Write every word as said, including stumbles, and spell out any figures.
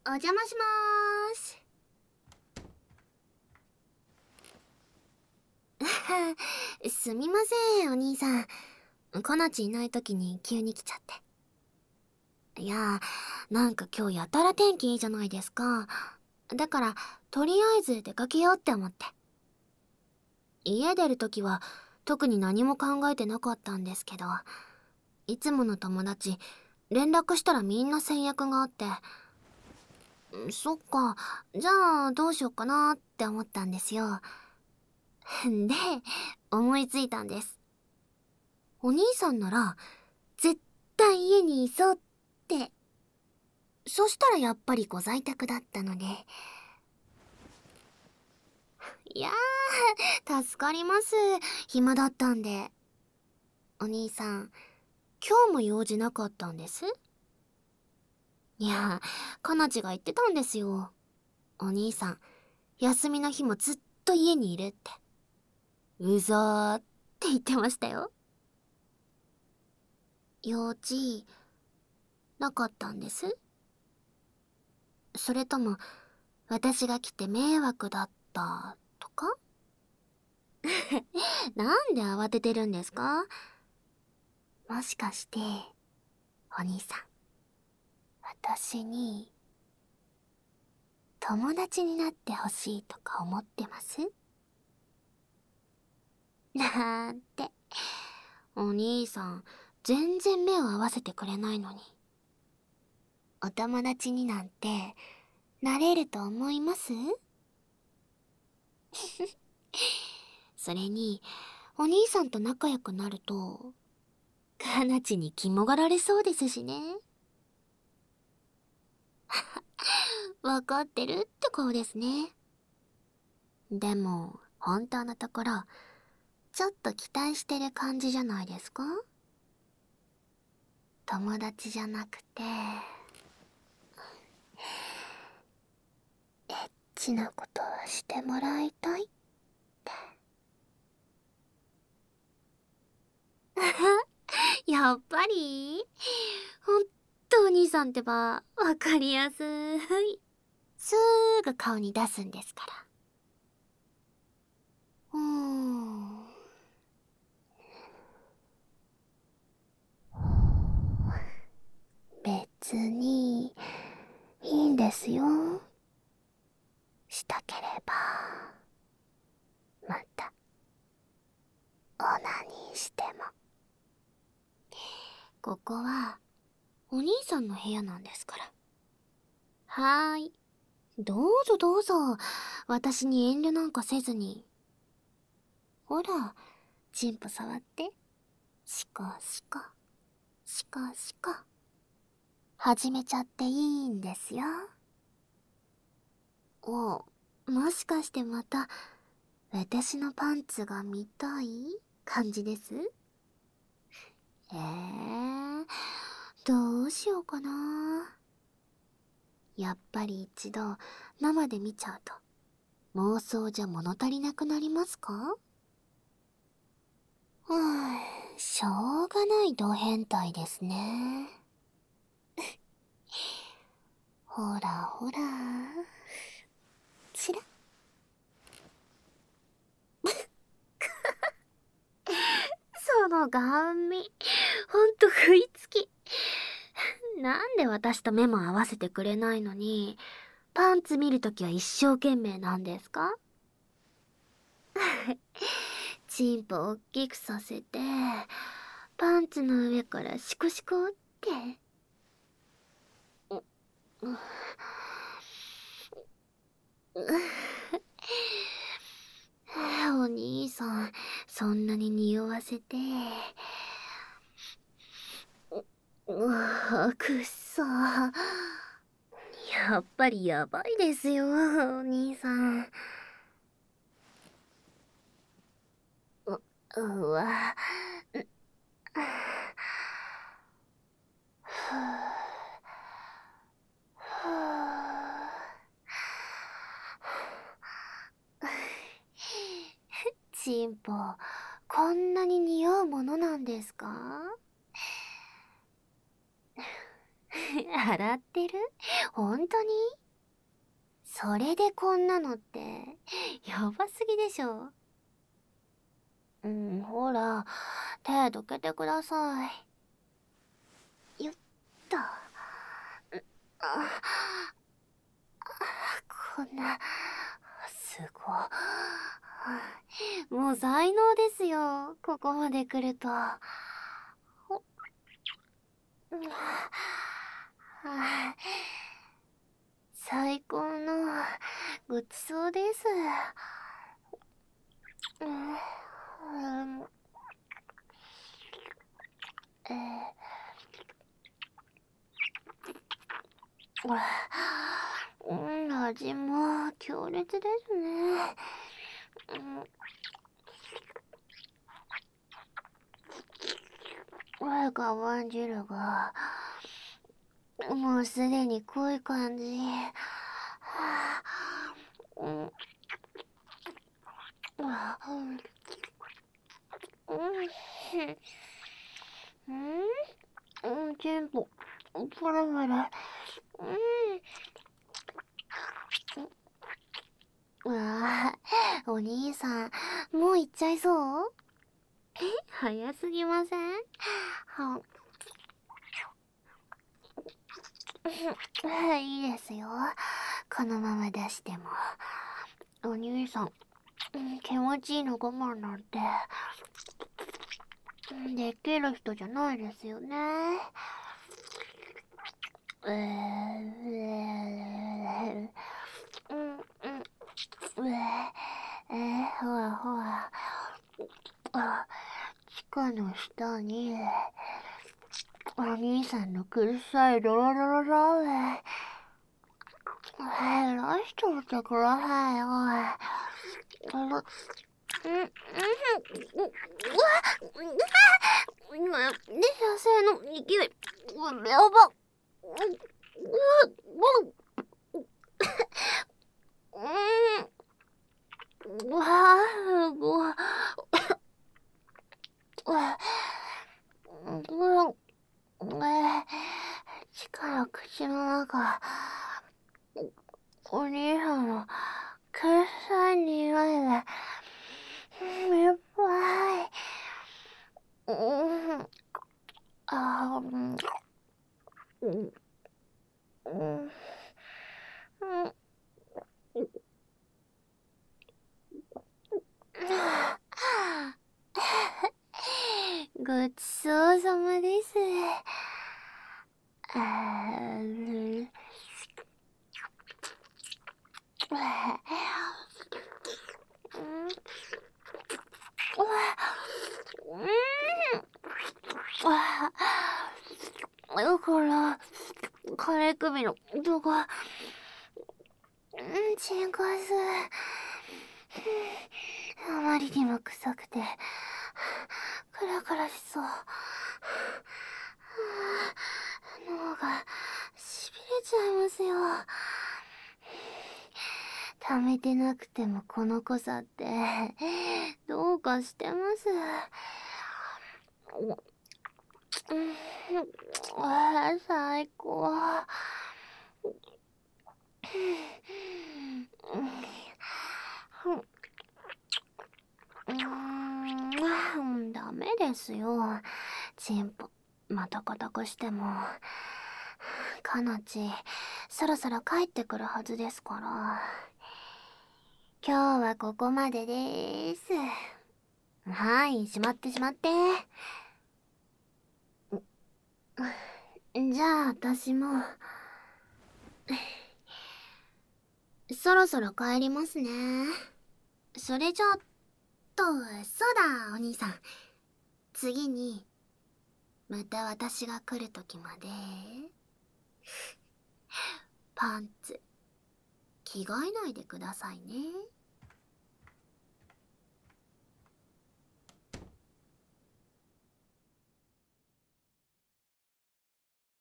お邪魔しまーす。すみません、お兄さん。こなちいない時に急に来ちゃって。いやー、なんか今日やたら天気いいじゃないですか。だから、とりあえず出かけようって思って。家出る時は特に何も考えてなかったんですけど、いつもの友達、連絡したらみんな先約があって、そっか、じゃあどうしようかなって思ったんですよ。で、思いついたんです。お兄さんなら、絶対家にいそうって。そしたらやっぱりご在宅だったので。いやー、助かります。暇だったんで。お兄さん、今日も用事なかったんです？いやー、かなちが言ってたんですよ。お兄さん、休みの日もずっと家にいるって。うざーって言ってましたよ。用事、なかったんです？それとも、私が来て迷惑だったとか？なんで慌ててるんですか？もしかして、お兄さん、私に、友達になってほしいとか思ってます？なんて、お兄さん、全然目を合わせてくれないのに。お友達になんて、なれると思います？それに、お兄さんと仲良くなると、かなちに肝がられそうですしね。わかってるって顔ですね。でも、本当のところ、ちょっと期待してる感じじゃないですか？友達じゃなくて、エッチなことをしてもらいたいって。やっぱりほんとお兄さんってば、わかりやすい。すーぐ顔に出すんですから。うーん。別に、いいんですよ。したければ、また、オナニーしても。ここは、お兄さんの部屋なんですから。はーい。どうぞどうぞ、私に遠慮なんかせずに。ほら、チンポ触って。シコシコ、シコシコ。始めちゃっていいんですよ。お、もしかしてまた、私のパンツが見たい感じです？えー、どうしようかな。やっぱり一度生で見ちゃうと妄想じゃ物足りなくなりますか？うーん、しょうがないド変態ですね。ほらほら、ちら。そのガン見、ほんと食いつき。なんで私と目も合わせてくれないのに、パンツ見るときは一生懸命なんですか？チンポおっきくさせて、パンツの上からシコシコって。う、う、お兄さん、そんなに匂わせて。うわ、くっそ。やっぱりやばいですよ、お兄さん。う、うわ。チンポ、こんなに匂うものなんですか？ 笑ってる？本当に？それでこんなのって、やばすぎでしょ。うん、ほら、手どけてください。よっと。あ、こんな、すごい。もう才能ですよ、ここまで来ると。うん、最高のごちそうです。うん、えー、うん、味も強烈ですね。うん、我慢汁がもうすでに濃い感じ。うん、うん、うん、うん、全部パラパラ。うん、わあ、お兄さん、もう行っちゃいそう？え、早すぎません？は、いいですよ。このまま出しても。お兄さん、気持ちいいの我慢なんて、できる人じゃないですよね。えー、うん、うん、えー、えー、ほらほら。あ、地下の下に、お兄さんの苦さいドロドロだべ。えらい人ってくださいよ。あの、うん、うん、うわ、今、ね、野生の勢い、やば。う、う、う、うわあ、すごい。うん、え、力口の中、お兄さんの臭い匂いで、いっぱい。うん、あ、うん、うん、うん、ごちそうさまです。あー、だからカレー首の音がチンコす、あまりにも臭くてクラクラしそう。脳がしびれちゃいますよ。溜めてなくてもこの濃さってどうかしてます。うん、あー、最高。うん、ダメですよ。チンポ、また固くしても。かなち、そろそろ帰ってくるはずですから。今日はここまででーす。はい、しまってしまって。じゃあ、私も。そろそろ帰りますね。それじゃあ、と、そうだ、お兄さん。次に、また私が来る時まで、パンツ、着替えないでくださいね。